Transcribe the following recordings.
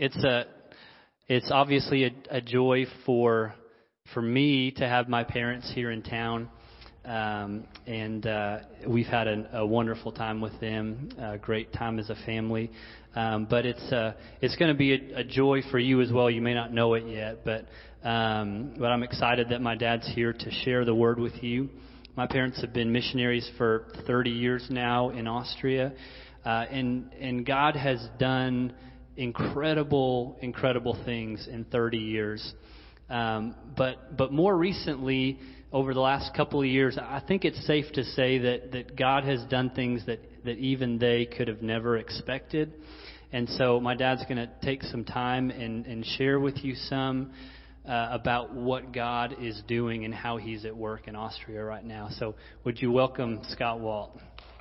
It's obviously a joy for me to have my parents here in town, and we've had a wonderful time with them, a great time as a family. But it's going to be a joy for you as well. You may not know it yet, but I'm excited that my dad's here to share the word with you. My parents have been missionaries for 30 years now in Austria, and God has done incredible things in 30 years. But more recently, over the last couple of years, I think it's safe to say that God has done things that even they could have never expected. And so my dad's going to take some time and share with you some about what God is doing and how He's at work in Austria right now. So would you welcome Scott Walt?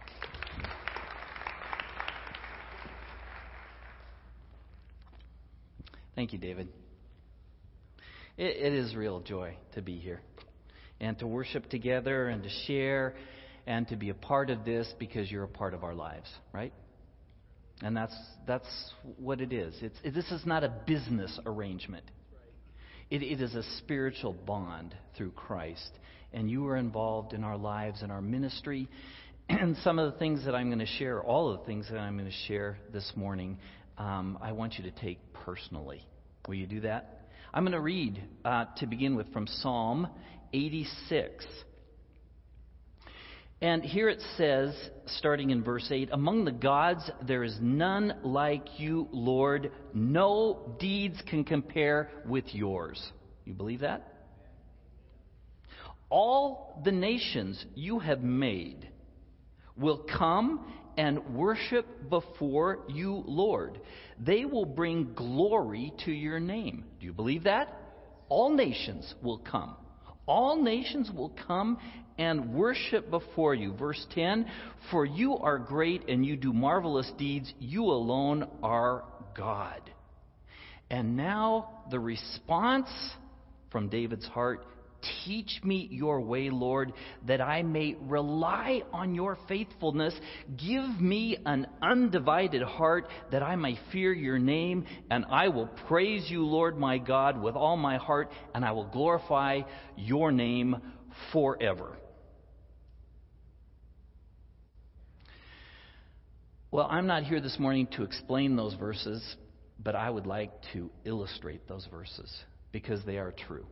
Thank you, David. It is real joy to be here and to worship together and to share and to be a part of this because you're a part of our lives, right? And that's what it is. This is not a business arrangement. It is a spiritual bond through Christ. And you are involved in our lives and our ministry. And some of the things that I'm going to share, all of the things that I'm going to share this morning, I want you to take personally. Will you do that? I'm going to read, to begin with, from Psalm 86. And here it says, starting in verse 8, "Among the gods there is none like you, Lord. No deeds can compare with yours." You believe that? "All the nations you have made will come and worship before you, Lord. They will bring glory to your name." Do you believe that? All nations will come. All nations will come and worship before you. Verse 10, "For you are great and you do marvelous deeds. You alone are God." And now the response from David's heart: "Teach me your way, Lord, that I may rely on your faithfulness. Give me an undivided heart that I may fear your name. And I will praise you, Lord my God, with all my heart, and I will glorify your name forever." Well, I'm not here this morning to explain those verses, but I would like to illustrate those verses because they are true.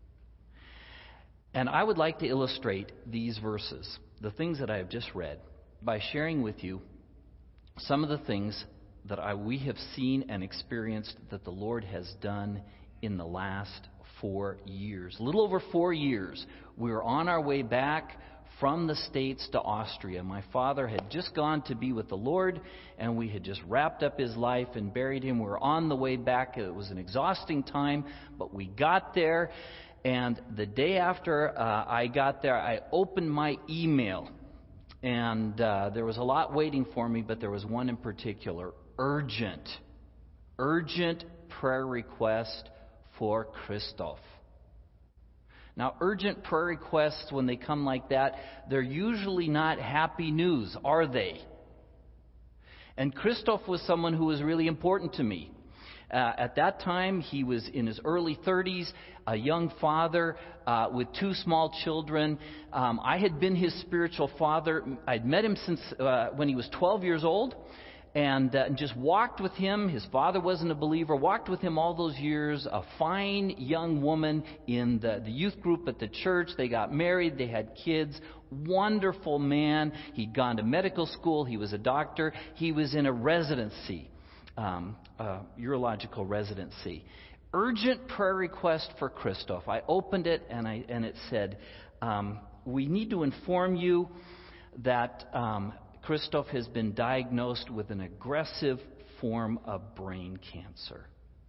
And I would like to illustrate these verses, the things that I have just read, by sharing with you some of the things that we have seen and experienced that the Lord has done in the last 4 years. A little over 4 years. We were on our way back from the States to Austria. My father had just gone to be with the Lord, and we had just wrapped up his life and buried him. We were on the way back. It was an exhausting time, but we got there. And the day after I got there, I opened my email. And there was a lot waiting for me, but there was one in particular. Urgent prayer request for Christoph. Now, urgent prayer requests, when they come like that, they're usually not happy news, are they? And Christoph was someone who was really important to me. At that time, he was in his early 30s, a young father with 2 small children. I had been his spiritual father. I'd met him since when he was 12 years old, and just walked with him. His father wasn't a believer. Walked with him all those years. A fine young woman in the youth group at the church. They got married. They had kids. Wonderful man. He'd gone to medical school. He was a doctor. He was in a residency. Urological residency. Urgent prayer request for Christoph. I opened it and it said, "We need to inform you that Christoph has been diagnosed with an aggressive form of brain cancer."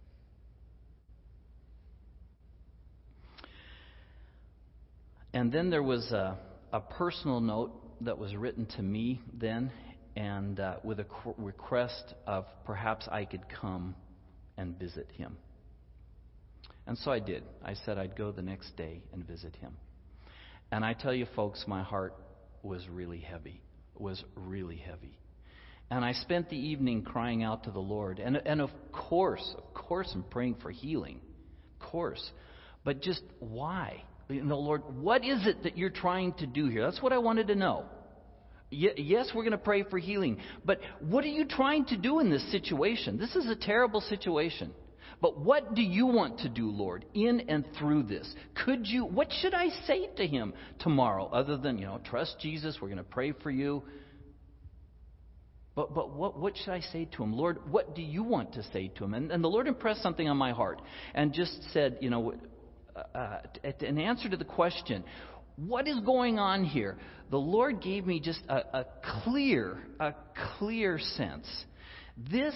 And then there was a personal note that was written to me then, and with a request of perhaps I could come and visit him. And so I did. I said I'd go the next day and visit him. And I tell you, folks, my heart was really heavy. And I spent the evening crying out to the Lord. And of course, course I'm praying for healing. Of course. But just why? Lord, what is it that you're trying to do here? That's what I wanted to know. Yes, we're going to pray for healing. But what are you trying to do in this situation? This is a terrible situation. But what do you want to do, Lord, in and through this? What should I say to him tomorrow other than, trust Jesus, we're going to pray for you? But what should I say to him? Lord, what do you want to say to him? And the Lord impressed something on my heart and just said, an answer to the question, what is going on here? The Lord gave me just a clear sense. This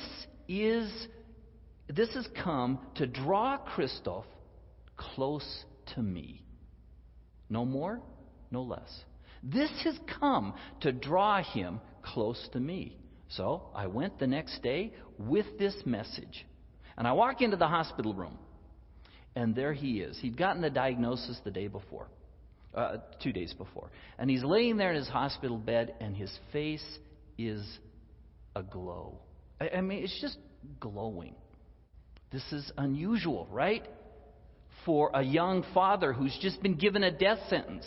has come to draw Christoph close to me. No more, no less. This has come to draw him close to me. So I went the next day with this message. And I walk into the hospital room. And there he is. He'd gotten the diagnosis the day before. 2 days before. And he's laying there in his hospital bed, and his face is aglow. I mean, it's just glowing. This is unusual, right? For a young father who's just been given a death sentence.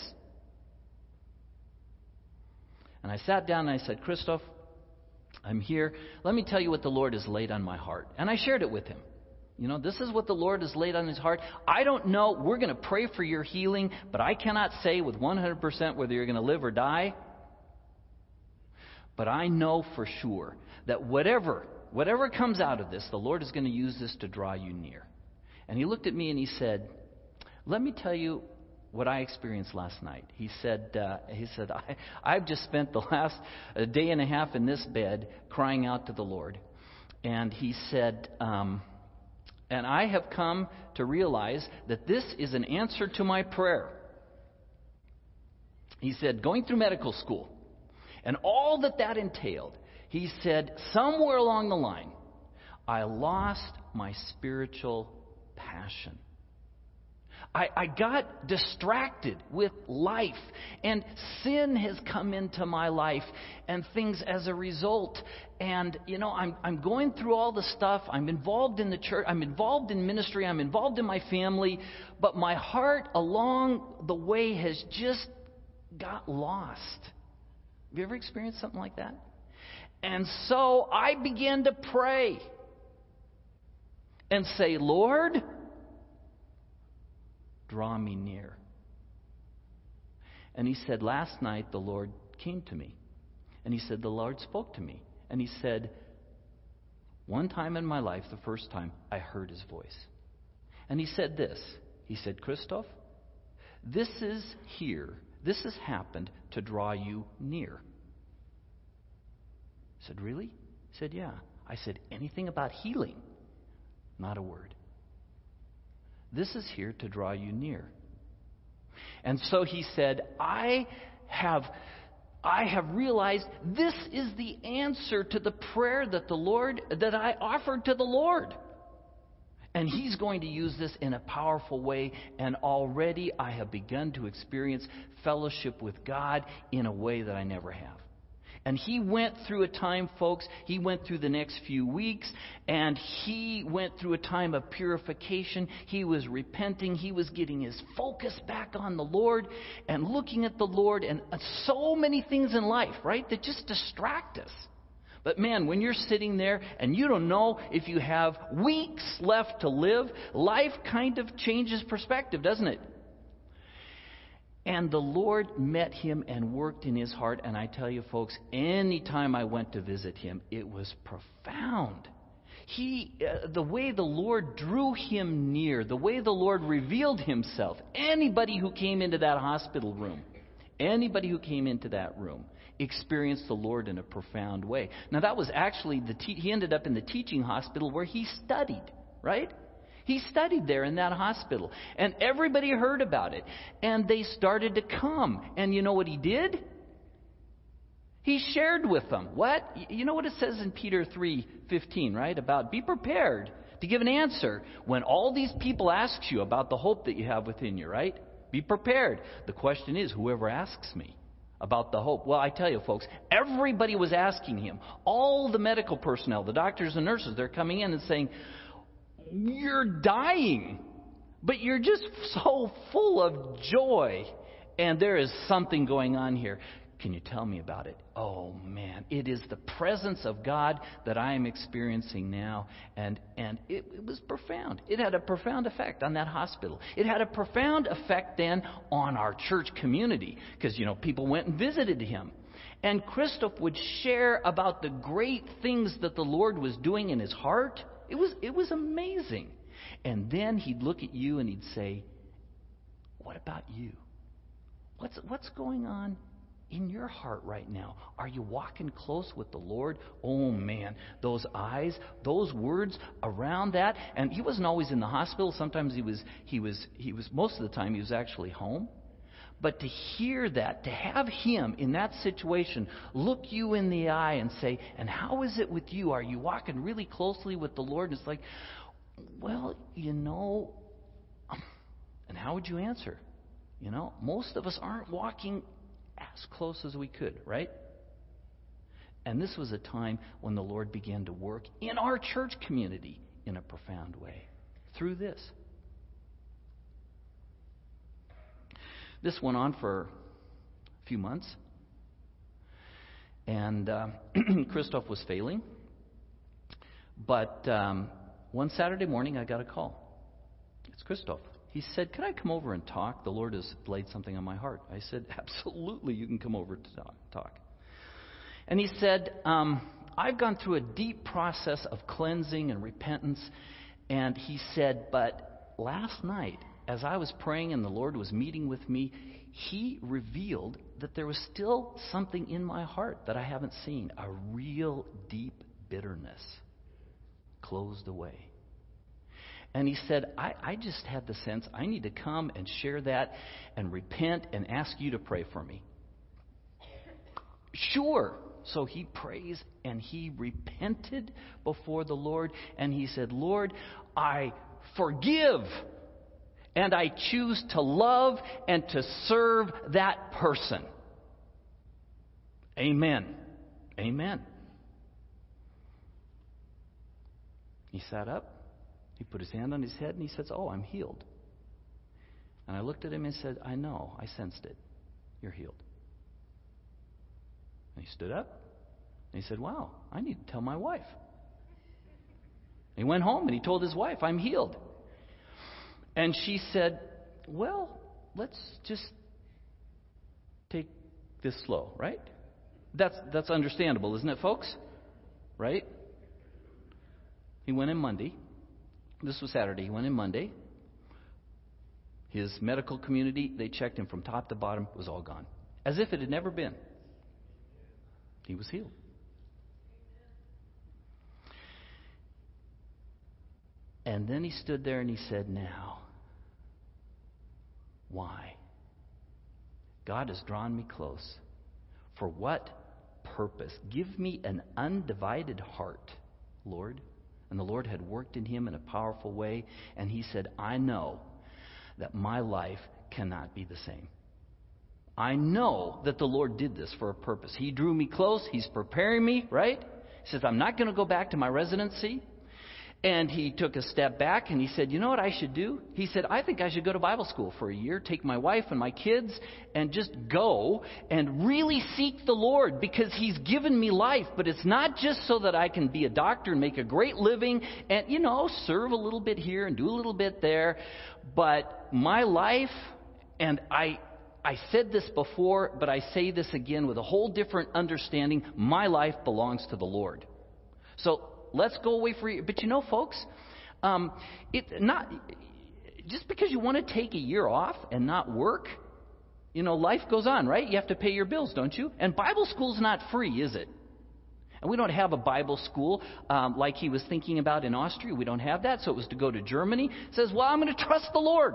And I sat down and I said, Christoph, I'm here. Let me tell you what the Lord has laid on my heart. And I shared it with him. This is what the Lord has laid on his heart. I don't know. We're going to pray for your healing, but I cannot say with 100% whether you're going to live or die. But I know for sure that whatever comes out of this, the Lord is going to use this to draw you near. And he looked at me and he said, let me tell you what I experienced last night. He said, I've just spent the last day and a half in this bed crying out to the Lord. And he said, and I have come to realize that this is an answer to my prayer. He said, going through medical school and all that entailed, he said, somewhere along the line, I lost my spiritual passion. I got distracted with life, and sin has come into my life and things as a result. And, I'm going through all the stuff. I'm involved in the church. I'm involved in ministry. I'm involved in my family. But my heart along the way has just got lost. Have you ever experienced something like that? And so I began to pray and say, Lord, draw me near. And he said, last night the Lord came to me. And he said, the Lord spoke to me. And he said, one time in my life, the first time, I heard his voice. And he said this. He said, Christoph, this is here. This has happened to draw you near. I said, really? He said, yeah. I said, anything about healing? Not a word. This is here to draw you near. And so he said, I have realized this is the answer to the prayer that I offered to the Lord. And he's going to use this in a powerful way. And already I have begun to experience fellowship with God in a way that I never have. And he went through a time, folks, he went through the next few weeks, and he went through a time of purification. He was repenting. He was getting his focus back on the Lord and looking at the Lord, and so many things in life, right, that just distract us. But man, when you're sitting there and you don't know if you have weeks left to live, life kind of changes perspective, doesn't it? And the Lord met him and worked in his heart. And I tell you, folks, anytime I went to visit him, it was profound. The way the Lord drew him near, the way the Lord revealed himself, anybody who came into that hospital room, experienced the Lord in a profound way. Now, that was actually, he ended up in the teaching hospital where he studied, right? He studied there in that hospital. And everybody heard about it. And they started to come. And you know what he did? He shared with them. What? You know what it says in Peter 3:15, right? About be prepared to give an answer when all these people ask you about the hope that you have within you, right? Be prepared. The question is, whoever asks me about the hope. Well, I tell you, folks, everybody was asking him. All the medical personnel, the doctors and nurses, they're coming in and saying, you're dying, but you're just so full of joy. And there is something going on here. Can you tell me about it? Oh, man, it is the presence of God that I am experiencing now. And it was profound. It had a profound effect on that hospital. It had a profound effect then on our church community because, people went and visited him. And Christoph would share about the great things that the Lord was doing in his heart. It was amazing. And then he'd look at you and he'd say, what about you? What's going on in your heart right now? Are you walking close with the Lord? Oh man, those eyes, those words around that. And he wasn't always in the hospital. Sometimes he was most of the time he was actually home. But to hear that, to have him in that situation look you in the eye and say, and how is it with you? Are you walking really closely with the Lord? And it's like, well, and how would you answer? Most of us aren't walking as close as we could, right? And this was a time when the Lord began to work in our church community in a profound way through this. This went on for a few months, and Christoph was failing. But one Saturday morning, I got a call. It's Christoph. He said, "Can I come over and talk? The Lord has laid something on my heart." I said, "Absolutely, you can come over to talk." And he said, "I've gone through a deep process of cleansing and repentance." And he said, "But last night, as I was praying and the Lord was meeting with me, He revealed that there was still something in my heart that I haven't seen, a real deep bitterness closed away." And he said, I just had the sense I need to come and share that and repent and ask you to pray for me. Sure. So he prays and he repented before the Lord. And he said, "Lord, I forgive. And I choose to love and to serve that person." Amen. Amen. He sat up. He put his hand on his head and he says, "Oh, I'm healed." And I looked at him and said, "I know. I sensed it. You're healed." And he stood up and he said, "Wow, I need to tell my wife." And he went home and he told his wife, "I'm healed." And she said, "Well, let's just take this slow," right? That's understandable, isn't it, folks? Right? He went in Monday. This was Saturday. He went in Monday. His medical community, they checked him from top to bottom. It was all gone. As if it had never been. He was healed. And then he stood there and he said, "Now, why? God has drawn me close. For what purpose? Give me an undivided heart, Lord." And the Lord had worked in him in a powerful way. And he said, "I know that my life cannot be the same. I know that the Lord did this for a purpose. He drew me close. He's preparing me," right? He says, "I'm not going to go back to my residency." And he took a step back and he said, "You know what I should do?" He said, "I think I should go to Bible school for a year, take my wife and my kids, and just go and really seek the Lord because He's given me life. But it's not just so that I can be a doctor and make a great living and, serve a little bit here and do a little bit there. But my life," and I said this before, but I say this again with a whole different understanding, my life belongs to the Lord. So let's go away for a year. But folks, just because you want to take a year off and not work, life goes on, right? You have to pay your bills, don't you? And Bible school's not free, is it? And we don't have a Bible school like he was thinking about in Austria. We don't have that, so it was to go to Germany. He says, "Well, I'm going to trust the Lord.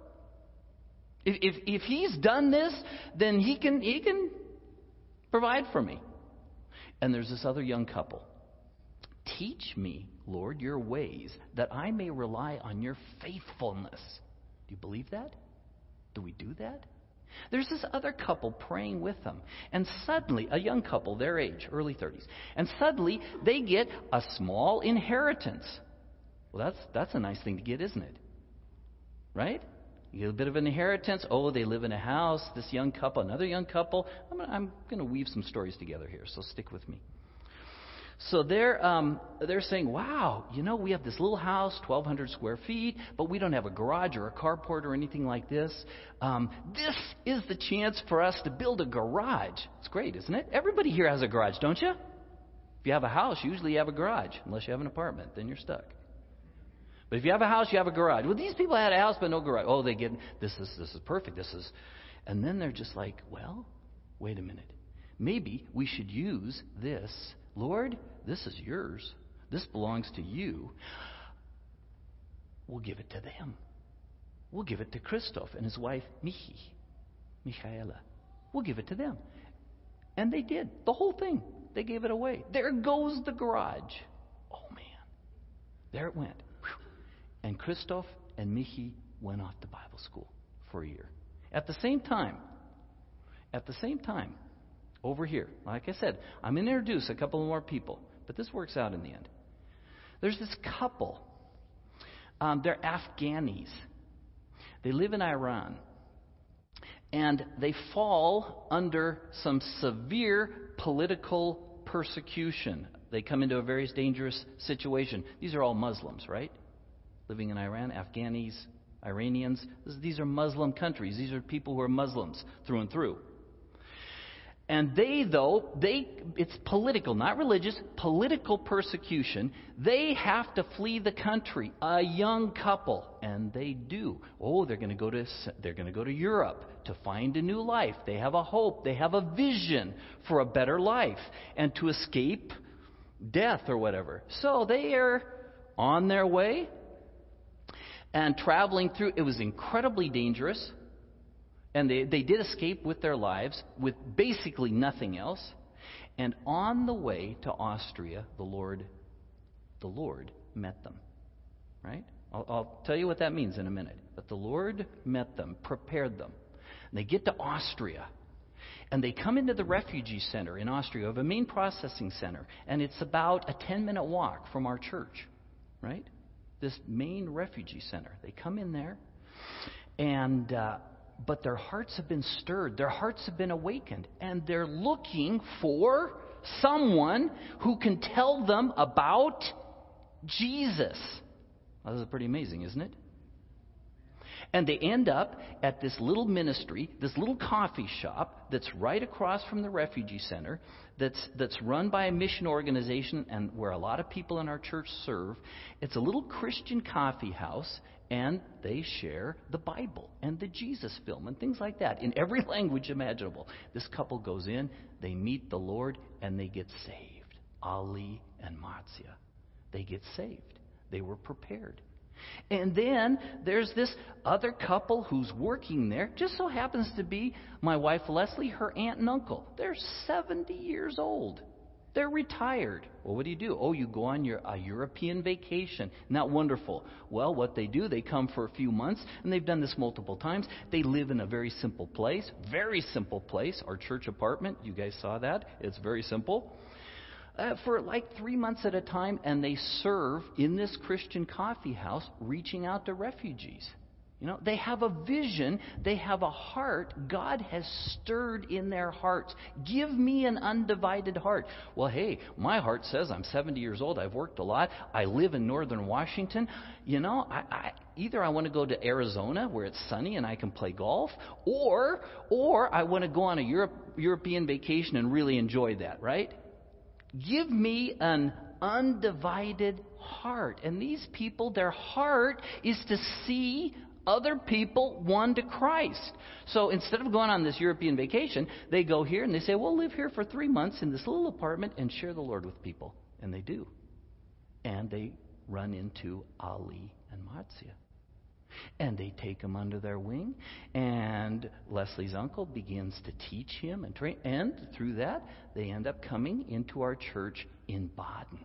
If He's done this, then He can provide for me." And there's this other young couple. "Teach me, Lord, your ways, that I may rely on your faithfulness." Do you believe that? Do we do that? There's this other couple praying with them. And suddenly, a young couple, their age, early 30s, and suddenly they get a small inheritance. Well, that's a nice thing to get, isn't it? Right? You get a bit of an inheritance. Oh, they live in a house, this young couple, another young couple. I'm going to weave some stories together here, so stick with me. So they're saying, wow, we have this little house, 1,200 square feet, but we don't have a garage or a carport or anything like this. This is the chance for us to build a garage. It's great, isn't it? Everybody here has a garage, don't you? If you have a house, usually you have a garage, unless you have an apartment. Then you're stuck. But if you have a house, you have a garage. Well, these people had a house but no garage. Oh, they get this is perfect. And then they're just like, well, wait a minute. Maybe we should use this. Lord, this is yours. This belongs to you. We'll give it to them. We'll give it to Christoph and his wife, Michaela. We'll give it to them. And they did. The whole thing. They gave it away. There goes the garage. Oh, man. There it went. And Christoph and Michi went off to Bible school for a year. At the same time, over here, like I said, I'm going to introduce a couple more people, but this works out in the end. There's this couple. They're Afghanis. They live in Iran. And they fall under some severe political persecution. They come into a very dangerous situation. These are all Muslims, right? Living in Iran, Afghanis, Iranians. These are Muslim countries. These are people who are Muslims through and through. And it's political, not religious, political persecution. They have to flee the country. A young couple, and they do. Oh, they're going to go to Europe to find a new life. They have a hope. They have a vision for a better life and to escape death or whatever. So they are on their way. And traveling through, it was incredibly dangerous. And they did escape with their lives, with basically nothing else. And on the way to Austria, the Lord met them. Right? I'll tell you what that means in a minute. But the Lord met them, prepared them. And they get to Austria. And they come into the refugee center in Austria. We have a main processing center. And it's about a 10-minute walk from our church. Right? This main refugee center. They come in there, and but their hearts have been stirred. Their hearts have been awakened, and they're looking for someone who can tell them about Jesus. Well, this is pretty amazing, isn't it? And they end up at this little ministry, this little coffee shop that's right across from the refugee center, that's run by a mission organization and where a lot of people in our church serve. It's a little Christian coffee house, and they share the Bible and the Jesus film and things like that in every language imaginable. This couple goes in, they meet the Lord, and they get saved. Ali and Marzia. They get saved. They were prepared. And then there's this other couple who's working there. Just so happens to be my wife Leslie, her aunt and uncle. They're 70 years old. They're retired. Well, what do? Oh, you go on a European vacation. Isn't that wonderful? Well, what they do, they come for a few months, and they've done this multiple times. They live in a very simple place. Our church apartment. You guys saw that. It's very simple. For like 3 months at a time, and they serve in this Christian coffee house, reaching out to refugees. They have a vision. They have a heart. God has stirred in their hearts. Give me an undivided heart. Well, hey, my heart says I'm 70 years old. I've worked a lot. I live in northern Washington. Either I want to go to Arizona where it's sunny and I can play golf, or I want to go on a European vacation and really enjoy that, right? Give me an undivided heart. And these people, their heart is to see other people won to Christ. So instead of going on this European vacation, they go here and they say, we'll live here for 3 months in this little apartment and share the Lord with people. And they do. And they run into Ali and Marzia. And they take him under their wing, and Leslie's uncle begins to teach him and train. And through that, they end up coming into our church in Baden.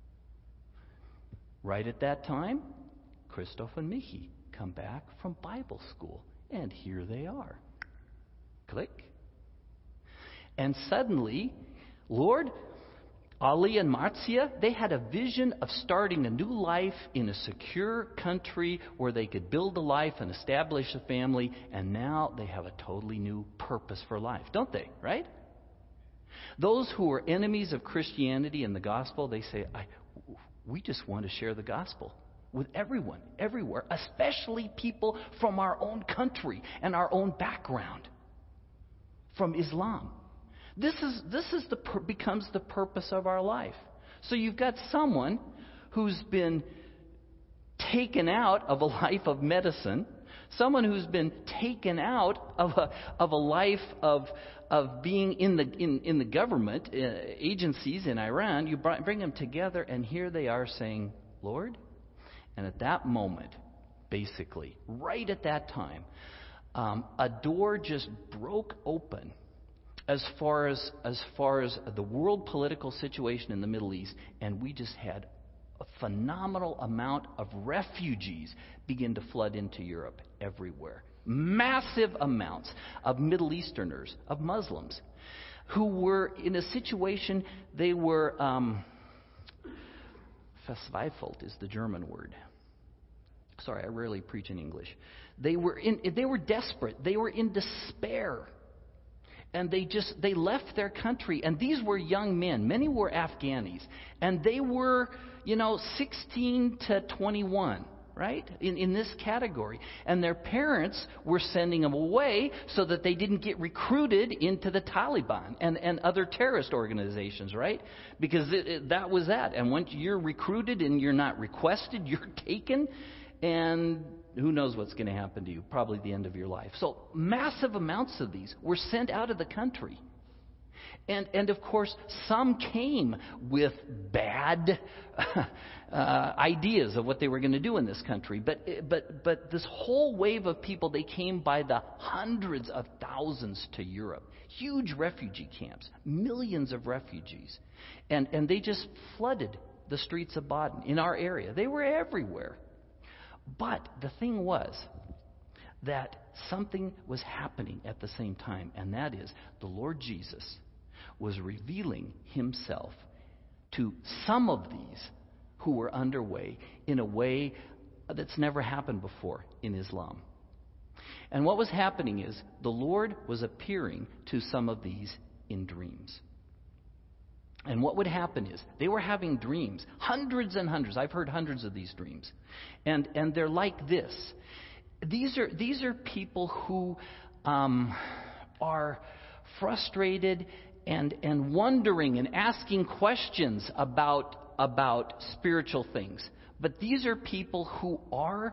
Right at that time, Christoph and Michi come back from Bible school, and here they are. Click. And suddenly, Lord, Ali and Marzia, they had a vision of starting a new life in a secure country where they could build a life and establish a family, and now they have a totally new purpose for life, don't they? Right? Those who are enemies of Christianity and the gospel, they say, we just want to share the gospel with everyone, everywhere, especially people from our own country and our own background, from Islam. This becomes the purpose of our life. So you've got someone who's been taken out of a life of medicine, someone who's been taken out of a life of being in the government agencies in Iran. You bring them together, and here they are saying, Lord. And at that moment, basically, right at that time, a door just broke open as far as the world political situation in the Middle East, and we just had a phenomenal amount of refugees begin to flood into Europe everywhere. Massive amounts of Middle Easterners, of Muslims, who were in a situation, they were, verzweifelt is the German word. Sorry, I rarely preach in English. They were desperate. They were in despair. And they left their country. And these were young men. Many were Afghanis. And they were, 16 to 21, right? In this category. And their parents were sending them away so that they didn't get recruited into the Taliban and other terrorist organizations, right? Because that was that. And once you're recruited and you're not requested, you're taken. And who knows what's going to happen to you? Probably the end of your life. So massive amounts of these were sent out of the country. And of course, some came with bad ideas of what they were going to do in this country. But this whole wave of people, they came by the hundreds of thousands to Europe. Huge refugee camps, millions of refugees. And they just flooded the streets of Baden in our area. They were everywhere. But the thing was that something was happening at the same time, and that is the Lord Jesus was revealing himself to some of these who were underway in a way that's never happened before in Islam. And what was happening is the Lord was appearing to some of these in dreams. And what would happen is they were having dreams, hundreds and hundreds. I've heard hundreds of these dreams. And they're like this. These are people who are frustrated and wondering and asking questions about spiritual things. But these are people who are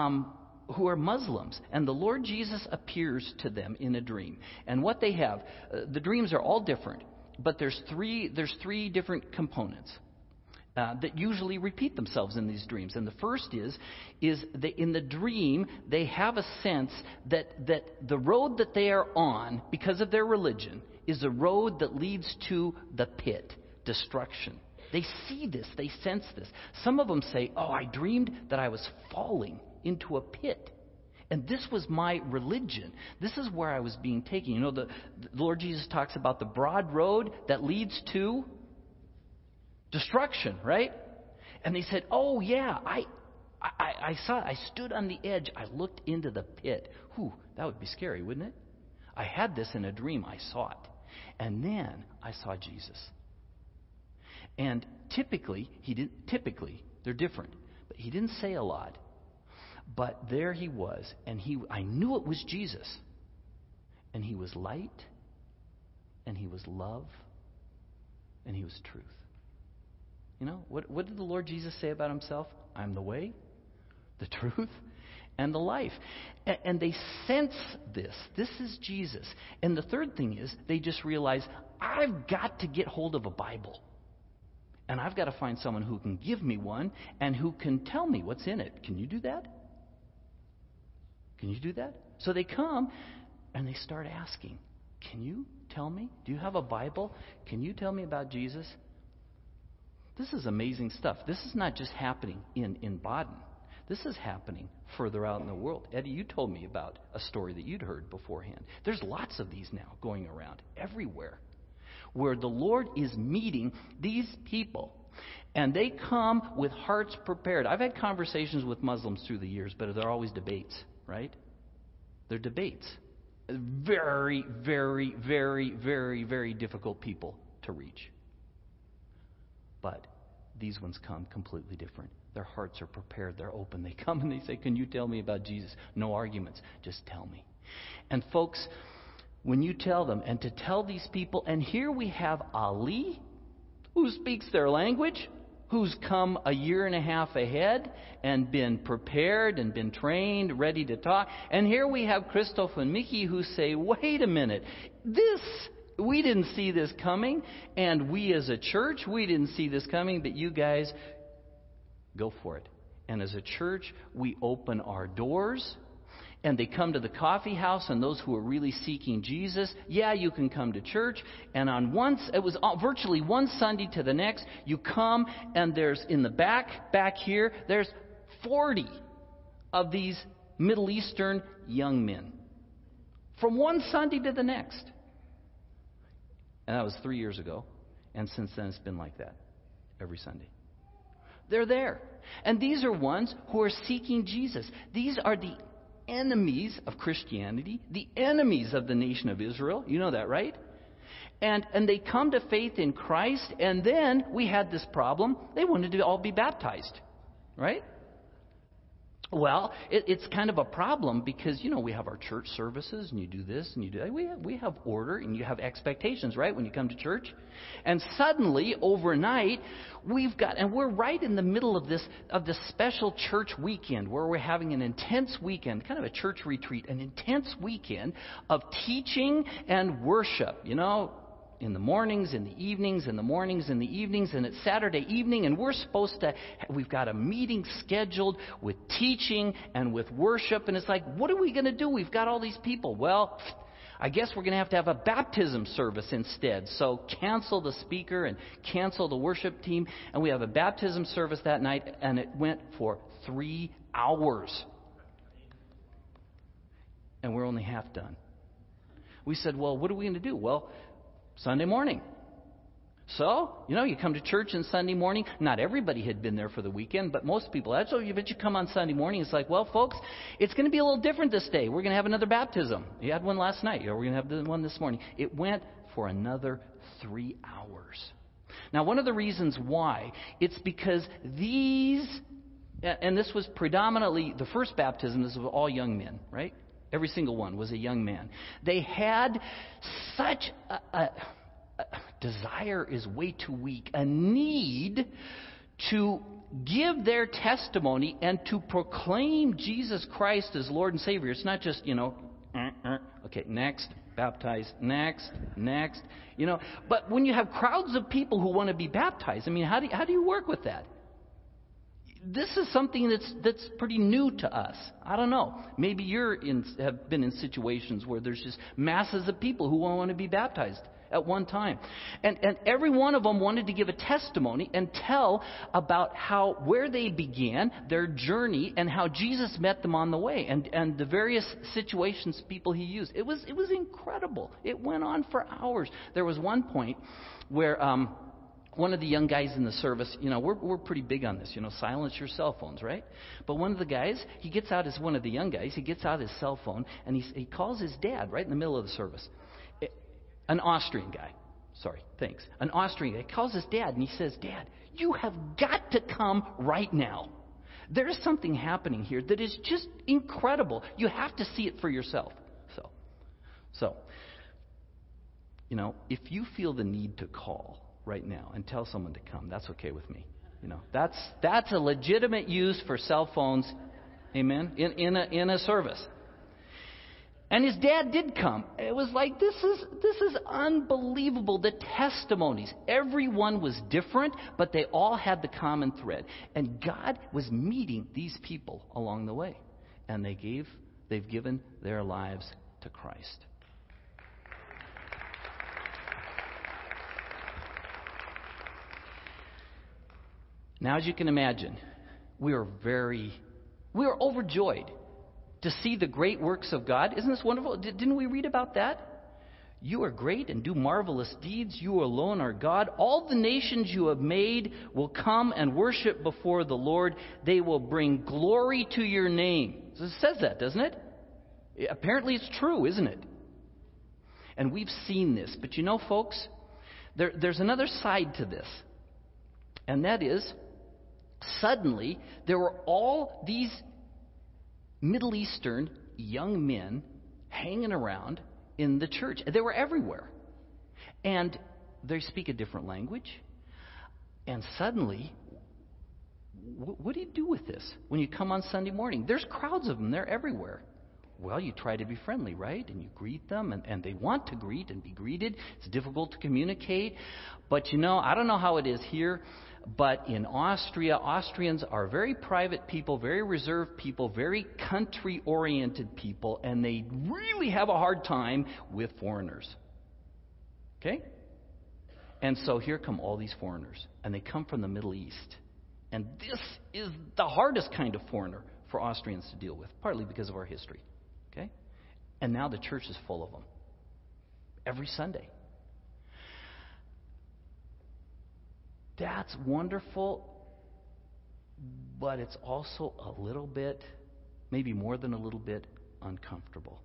Muslims, and the Lord Jesus appears to them in a dream. And what they have, the dreams are all different. But there's three different components that usually repeat themselves in these dreams. And the first is that in the dream they have a sense that the road that they are on, because of their religion, is a road that leads to the pit, destruction. They see this, they sense this. Some of them say, I dreamed that I was falling into a pit. And this was my religion. This is where I was being taken. The Lord Jesus talks about the broad road that leads to destruction, right? And they said, I saw it. I stood on the edge. I looked into the pit. That would be scary, wouldn't it? I had this in a dream. I saw it. And then I saw Jesus. And typically, they're different. But he didn't say a lot. But there he was, and I knew it was Jesus. And he was light, and he was love, and he was truth. What did the Lord Jesus say about himself? I'm the way, the truth, and the life. And they sense this. This is Jesus. And the third thing is, they just realize, I've got to get hold of a Bible. And I've got to find someone who can give me one and who can tell me what's in it. Can you do that? Can you do that? So they come and they start asking, can you tell me? Do you have a Bible? Can you tell me about Jesus? This is amazing stuff. This is not just happening in Baden. This is happening further out in the world. Eddie, you told me about a story that you'd heard beforehand. There's lots of these now going around everywhere, where the Lord is meeting these people. And they come with hearts prepared. I've had conversations with Muslims through the years, but they're always debates, right? They're debates. Very, very, very, very, very difficult people to reach. But these ones come completely different. Their hearts are prepared. They're open. They come and they say, "Can you tell me about Jesus?" No arguments. Just tell me. And folks, when you tell them, and to tell these people, and here we have Ali, who speaks their language, who's come a year and a half ahead and been prepared and been trained, ready to talk. And here we have Christoph and Mickey who say, "Wait a minute, we didn't see this coming, and we as a church, we didn't see this coming, but you guys, go for it." And as a church, we open our doors, and they come to the coffee house, and those who are really seeking Jesus, yeah, you can come to church. And it was virtually one Sunday to the next, you come, and there's in the back here, there's 40 of these Middle Eastern young men. From one Sunday to the next. And that was 3 years ago. And since then, it's been like that every Sunday. They're there. And these are ones who are seeking Jesus. These are the enemies of Christianity, the enemies of the nation of Israel. You know that, right? And they come to faith in Christ, and then we had this problem. They wanted to all be baptized, right? Well, it's kind of a problem because, we have our church services, and you do this, and you do that. We have order, and you have expectations, right, when you come to church. And suddenly, overnight, we're right in the middle of this special church weekend where we're having an intense weekend, kind of a church retreat, an intense weekend of teaching and worship, in the mornings, in the evenings, in the mornings, in the evenings, and it's Saturday evening, and we've got a meeting scheduled with teaching and with worship, and it's like, what are we going to do? We've got all these people. Well, I guess we're going to have a baptism service instead. So cancel the speaker and cancel the worship team, and we have a baptism service that night, and it went for 3 hours. And we're only half done. We said, well, what are we going to do? Well, Sunday morning. So, you come to church on Sunday morning. Not everybody had been there for the weekend, but most people had. So you come on Sunday morning. It's like, well, folks, it's going to be a little different this day. We're going to have another baptism. You had one last night. We're going to have the one this morning. It went for another 3 hours. Now, one of the reasons why, it's because and this was predominantly, the first baptism, this was all young men, right? Every single one was a young man. They had such a desire is way too weak, a need to give their testimony and to proclaim Jesus Christ as Lord and Savior. It's not just, okay, next, baptize, next. But when you have crowds of people who want to be baptized, how do you work with that? This is something that's pretty new to us. I don't know. Maybe have been in situations where there's just masses of people who want to be baptized at one time. And every one of them wanted to give a testimony and tell about where they began, their journey, and how Jesus met them on the way, and the various situations people he used. It was incredible. It went on for hours. There was one point where one of the young guys in the service, we're pretty big on this, silence your cell phones, right? But one of the guys, one of the young guys, he gets out his cell phone and he calls his dad right in the middle of the service. An Austrian guy. Sorry, thanks. An Austrian guy calls his dad and he says, "Dad, you have got to come right now. There is something happening here that is just incredible. You have to see it for yourself." So, if you feel the need to call right now and tell someone to come, that's okay with me. That's a legitimate use for cell phones, amen, in a service. And his dad did come. It was like, this is unbelievable. The testimonies, everyone was different, but they all had the common thread. And God was meeting these people along the way. And they've given their lives to Christ. Now, as you can imagine, we are overjoyed to see the great works of God. Isn't this wonderful? Didn't we read about that? You are great and do marvelous deeds. You alone are God. All the nations you have made will come and worship before the Lord. They will bring glory to your name. So it says that, doesn't it? Apparently it's true, isn't it? And we've seen this. But you know, folks, there's another side to this. And that is, suddenly, there were all these Middle Eastern young men hanging around in the church. They were everywhere. And they speak a different language. And suddenly, what do you do with this when you come on Sunday morning? There's crowds of them. They're everywhere. Well, you try to be friendly, right? And you greet them, and they want to greet and be greeted. It's difficult to communicate. But you know, I don't know how it is here, but in Austria, Austrians are very private people, very reserved people, very country-oriented people, and they really have a hard time with foreigners. Okay? And so here come all these foreigners, and they come from the Middle East. And this is the hardest kind of foreigner for Austrians to deal with, partly because of our history. Okay? And now the church is full of them. Every Sunday. That's wonderful, but it's also a little bit, maybe more than a little bit, uncomfortable.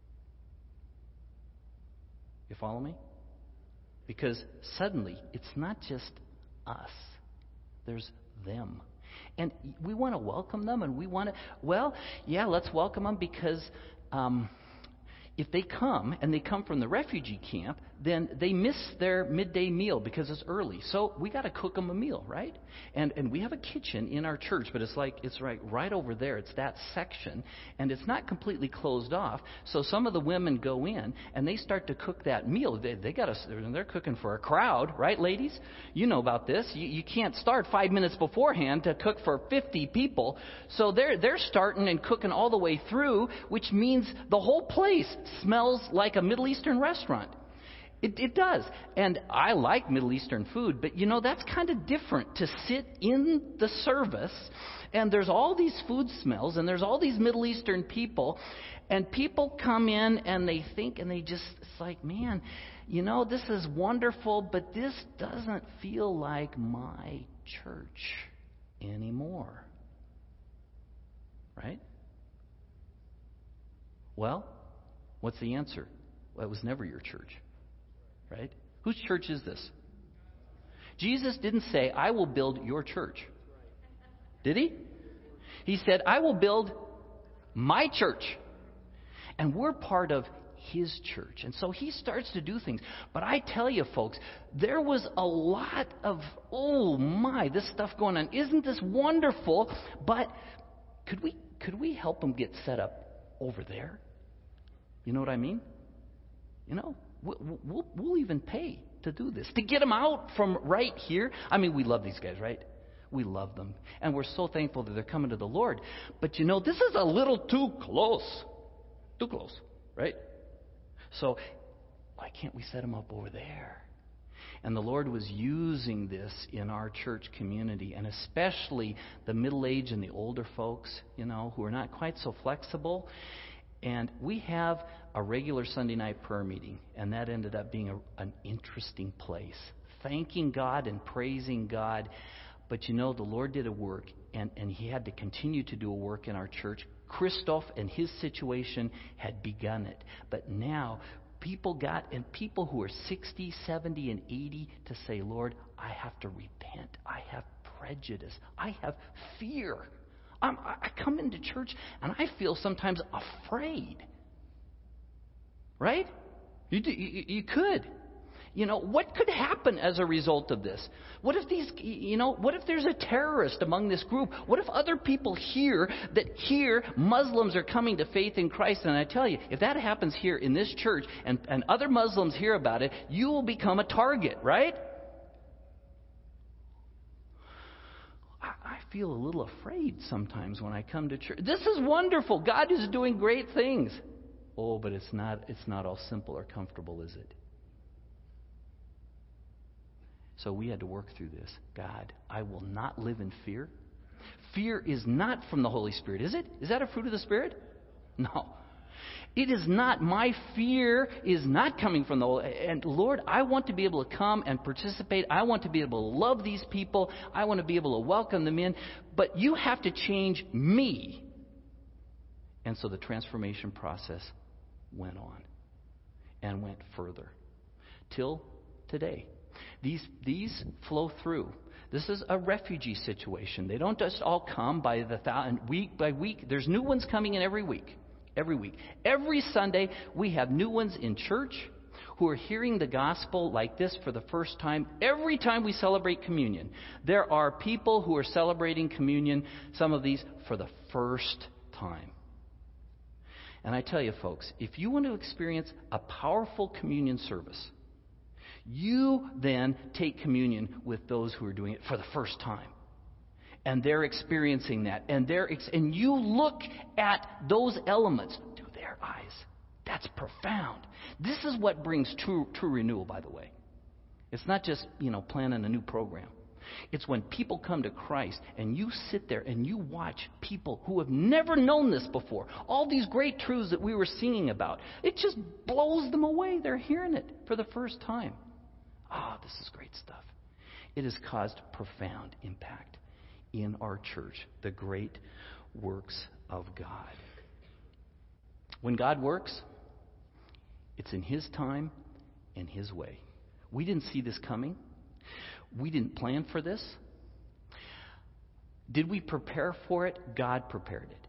You follow me? Because suddenly, it's not just us. There's them. And we want to welcome them, and we want to, well, yeah, let's welcome them because if they come, and they come from the refugee camp, then they miss their midday meal because it's early. So we got to cook them a meal, right? And we have a kitchen in our church, but it's right over there. It's that section, and it's not completely closed off. So some of the women go in, and they start to cook that meal. They're cooking for a crowd, right, ladies? You know about this. You can't start 5 minutes beforehand to cook for 50 people. So they're starting and cooking all the way through, which means the whole place smells like a Middle Eastern restaurant. It does. And I like Middle Eastern food, but you know, that's kind of different to sit in the service and there's all these food smells and there's all these Middle Eastern people and people come in and they think and it's like, man, you know, this is wonderful, but this doesn't feel like my church anymore. Right? Well, what's the answer? Well, it was never your church. Right? Whose church is this? Jesus didn't say, I will build your church. Did he? He said, I will build my church. And we're part of his church. And so he starts to do things. But I tell you, folks, there was a lot of, this stuff going on. Isn't this wonderful? But could we help them get set up over there? You know what I mean? You know? We'll even pay to do this, to get them out from right here. I mean, we love these guys, right? We love them. And we're so thankful that they're coming to the Lord. But you know, this is a little too close. Too close, right? So, why can't we set them up over there? And the Lord was using this in our church community, and especially the middle-aged and the older folks, you know, who are not quite so flexible. And we have a regular Sunday night prayer meeting, and that ended up being an interesting place. Thanking God and praising God. But you know, the Lord did a work, and he had to continue to do a work in our church. Christoph and his situation had begun it. But now, people who are 60, 70, and 80 to say, Lord, I have to repent. I have prejudice. I have fear. I come into church and I feel sometimes afraid. Right? You could. You know, what could happen as a result of this? What if there's a terrorist among this group? What if other people hear that here Muslims are coming to faith in Christ? And I tell you, if that happens here in this church and other Muslims hear about it, you will become a target, right? I feel a little afraid sometimes when I come to church. This is wonderful. God is doing great things. Oh, but it's not all simple or comfortable, is it? So we had to work through this. God, I will not live in fear. Fear is not from the Holy Spirit, is it? Is that a fruit of the Spirit? No. It is not, my fear is not coming from the Holy. And Lord, I want to be able to come and participate. I want to be able to love these people. I want to be able to welcome them in. But you have to change me. And so the transformation process went on and went further till today. These flow through. This is a refugee situation. They don't just all come by the thousand, week by week. There's new ones coming in every week. Every week. Every Sunday, we have new ones in church who are hearing the gospel like this for the first time. Every time we celebrate communion, there are people who are celebrating communion, some of these, for the first time. And I tell you, folks, if you want to experience a powerful communion service, you then take communion with those who are doing it for the first time. And they're experiencing that. And you look at those elements through their eyes. That's profound. This is what brings true renewal, by the way. It's not just, planning a new program. It's when people come to Christ and you sit there and you watch people who have never known this before. All these great truths that we were singing about. It just blows them away. They're hearing it for the first time. This is great stuff. It has caused profound impact in our church, the great works of God. When God works, it's in His time and His way. We didn't see this coming. We didn't plan for this. Did we prepare for it? God prepared it.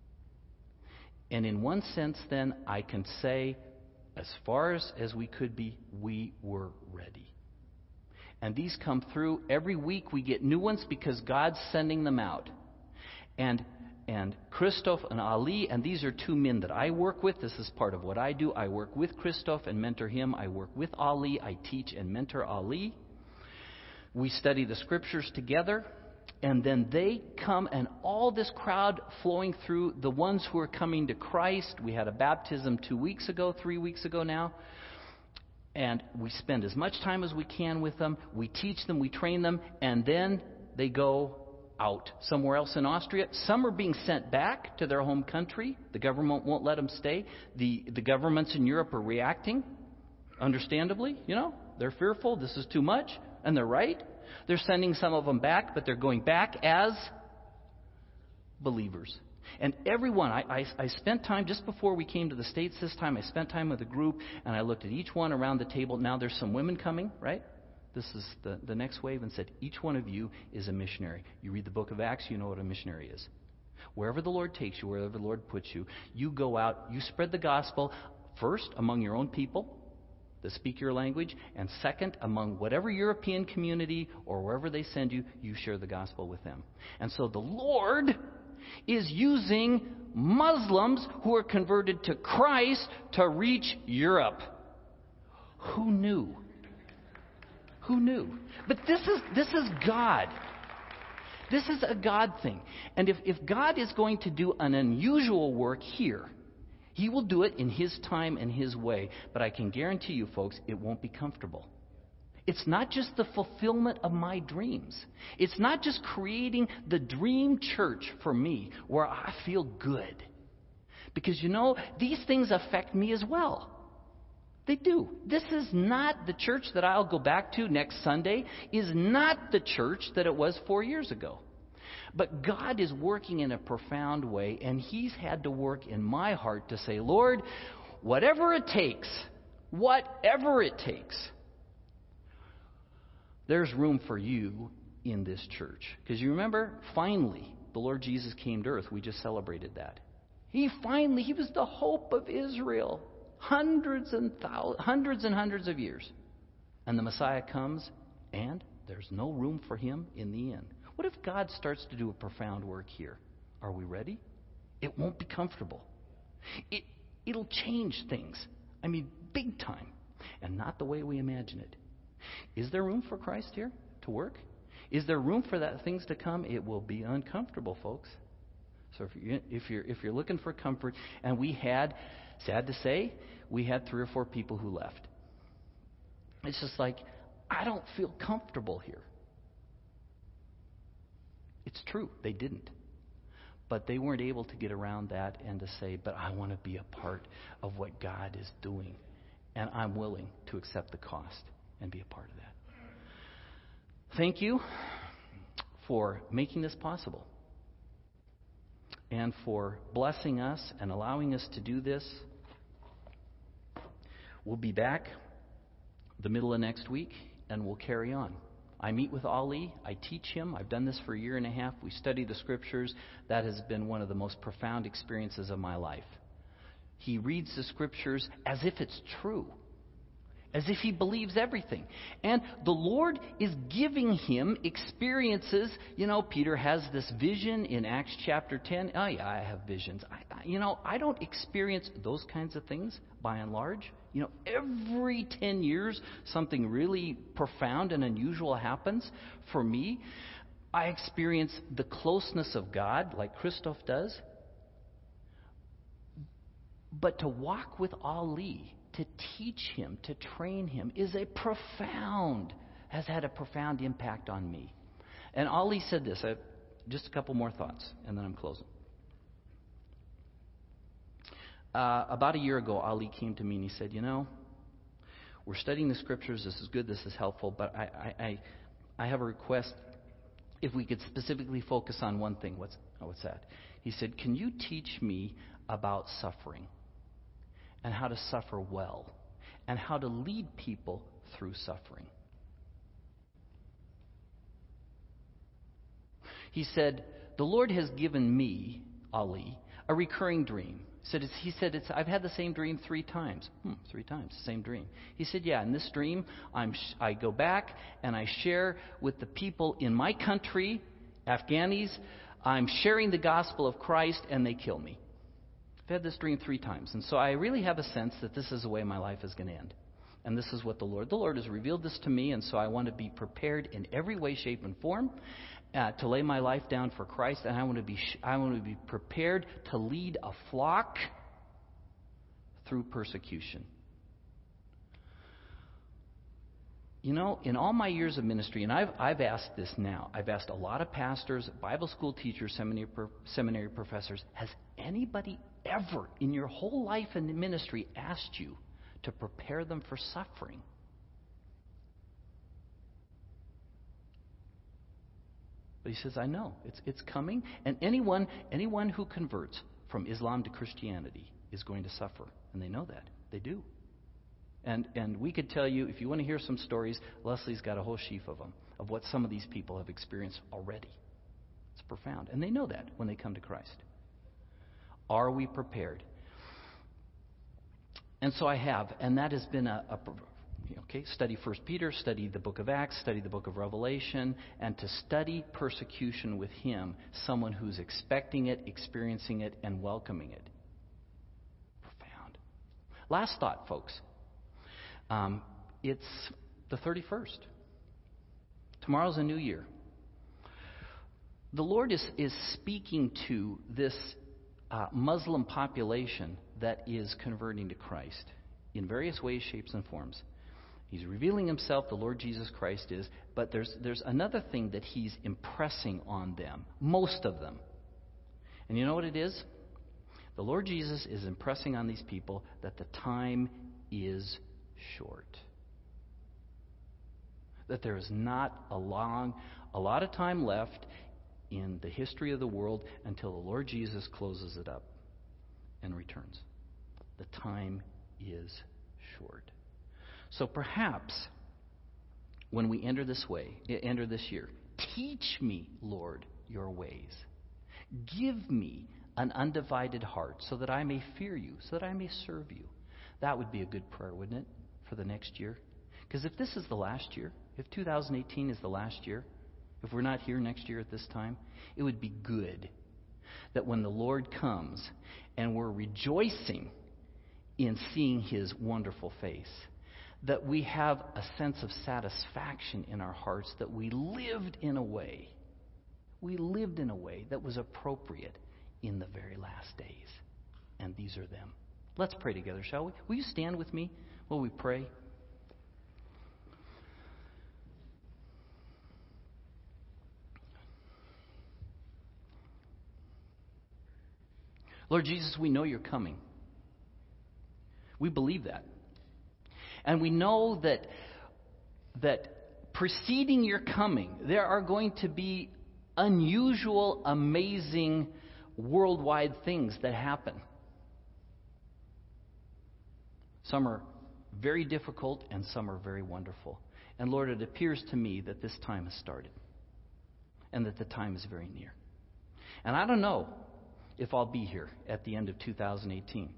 And in one sense, then, I can say, as far as we could be, we were ready. And these come through. Every week we get new ones because God's sending them out. And Christoph and Ali, and these are two men that I work with. This is part of what I do. I work with Christoph and mentor him. I work with Ali. I teach and mentor Ali. We study the scriptures together. And then they come, and all this crowd flowing through, the ones who are coming to Christ. We had a baptism 3 weeks ago now. And we spend as much time as we can with them. We teach them, we train them, and then they go out somewhere else in Austria. Some are being sent back to their home country. The government won't let them stay. The governments in Europe are reacting, understandably. They're fearful. This is too much. And they're right. They're sending some of them back, but they're going back as believers. And everyone, I spent time, just before we came to the States this time, I spent time with a group, and I looked at each one around the table. Now there's some women coming, right? This is the next wave, and said, each one of you is a missionary. You read the book of Acts, you know what a missionary is. Wherever the Lord takes you, wherever the Lord puts you, you go out, you spread the gospel, first among your own people that speak your language, and second, among whatever European community or wherever they send you, you share the gospel with them. And so the Lord is using Muslims who are converted to Christ to reach Europe. Who knew? Who knew? But this is God. This is a God thing. And if God is going to do an unusual work here, He will do it in His time and His way. But I can guarantee you, folks, it won't be comfortable. It's not just the fulfillment of my dreams. It's not just creating the dream church for me where I feel good. Because, these things affect me as well. They do. This is not the church that I'll go back to next Sunday, is not the church that it was 4 years ago. But God is working in a profound way, and He's had to work in my heart to say, Lord, whatever it takes, there's room for you in this church. Because you remember, finally, the Lord Jesus came to earth. We just celebrated that. He was the hope of Israel. Hundreds and hundreds of years. And the Messiah comes, and there's no room for Him in the end. What if God starts to do a profound work here? Are we ready? It won't be comfortable. It'll change things. Big time. And not the way we imagine it. Is there room for Christ here to work? Is there room for that things to come? It will be uncomfortable, folks. So if you're looking for comfort, and we had, sad to say, we had 3 or 4 people who left. It's just like, I don't feel comfortable here. It's true, they didn't. But they weren't able to get around that and to say, but I want to be a part of what God is doing. And I'm willing to accept the cost and be a part of that. Thank you for making this possible and for blessing us and allowing us to do this. We'll be back the middle of next week and we'll carry on. I meet with Ali. I teach him. I've done this for a year and a half. We study the Scriptures. That has been one of the most profound experiences of my life. He reads the Scriptures as if it's true, as if he believes everything. And the Lord is giving him experiences. You know, Peter has this vision in Acts chapter 10. Oh, yeah, I have visions. I don't experience those kinds of things by and large. You know, every 10 years, something really profound and unusual happens. For me, I experience the closeness of God like Christoph does. But to walk with Ali, to teach him, to train him, has had a profound impact on me. And Ali said this, just a couple more thoughts, and then I'm closing. About a year ago, Ali came to me and he said, you know, we're studying the Scriptures, this is good, this is helpful, but I have a request. If we could specifically focus on one thing, what's that? He said, can you teach me about suffering and how to suffer well and how to lead people through suffering? He said, the Lord has given me, Ali, a recurring dream. He said, I've had the same dream 3 times. 3 times, same dream. He said, yeah, in this dream, I go back and I share with the people in my country, Afghanis, I'm sharing the gospel of Christ and they kill me. I've had this dream 3 times. And so I really have a sense that this is the way my life is going to end. And this is what the Lord has revealed this to me, and so I want to be prepared in every way, shape, and form to lay my life down for Christ, and I want to be prepared to lead a flock through persecution. You know, in all my years of ministry, and I've asked this now, I've asked a lot of pastors, Bible school teachers, seminary professors, has anybody ever in your whole life in ministry asked you to prepare them for suffering? But he says, I know. It's coming. And anyone who converts from Islam to Christianity is going to suffer. And they know that. They do. And we could tell you, if you want to hear some stories, Leslie's got a whole sheaf of them, of what some of these people have experienced already. It's profound. And they know that when they come to Christ. Are we prepared? And so I have. And that has been study 1 Peter, study the book of Acts, study the book of Revelation, and to study persecution with him, someone who's expecting it, experiencing it, and welcoming it. Profound. Last thought, folks. It's the 31st. Tomorrow's a new year. The Lord is speaking to this Muslim population that is converting to Christ in various ways, shapes, and forms. He's revealing himself, the Lord Jesus Christ is, but there's another thing that he's impressing on them, most of them. And you know what it is? The Lord Jesus is impressing on these people that the time is short. That there is not a lot of time left in the history of the world until the Lord Jesus closes it up and returns. The time is short. So perhaps when we enter this year, teach me, Lord, your ways. Give me an undivided heart so that I may fear you, so that I may serve you. That would be a good prayer, wouldn't it, for the next year? Because if this is the last year, if 2018 is the last year, if we're not here next year at this time, it would be good that when the Lord comes and we're rejoicing in seeing his wonderful face, that we have a sense of satisfaction in our hearts that we lived in a way that was appropriate in the very last days. And these are them. Let's pray together, shall we? Will you stand with me while we pray? Lord Jesus, we know you're coming. We believe that. And we know that preceding your coming, there are going to be unusual, amazing, worldwide things that happen. Some are very difficult and some are very wonderful. And Lord, it appears to me that this time has started and that the time is very near. And I don't know if I'll be here at the end of 2018.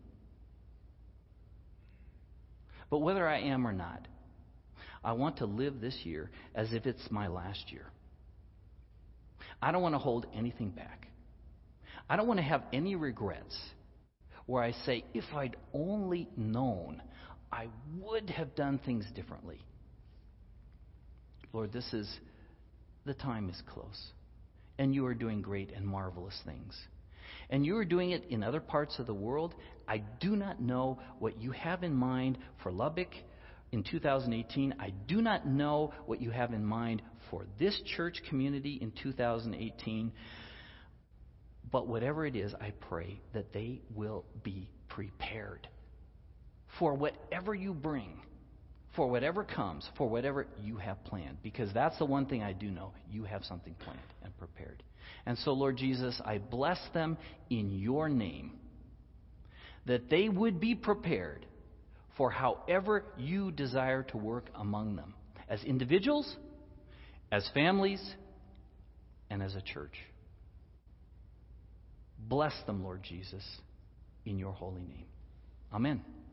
But whether I am or not, I want to live this year as if it's my last year. I don't want to hold anything back. I don't want to have any regrets where I say, if I'd only known, I would have done things differently. Lord, the time is close. And you are doing great and marvelous things. And you are doing it in other parts of the world. I do not know what you have in mind for Lubbock in 2018. I do not know what you have in mind for this church community in 2018. But whatever it is, I pray that they will be prepared for whatever you bring, for whatever comes, for whatever you have planned. Because that's the one thing I do know. You have something planned and prepared. And so, Lord Jesus, I bless them in your name, that they would be prepared for however you desire to work among them, as individuals, as families, and as a church. Bless them, Lord Jesus, in your holy name. Amen.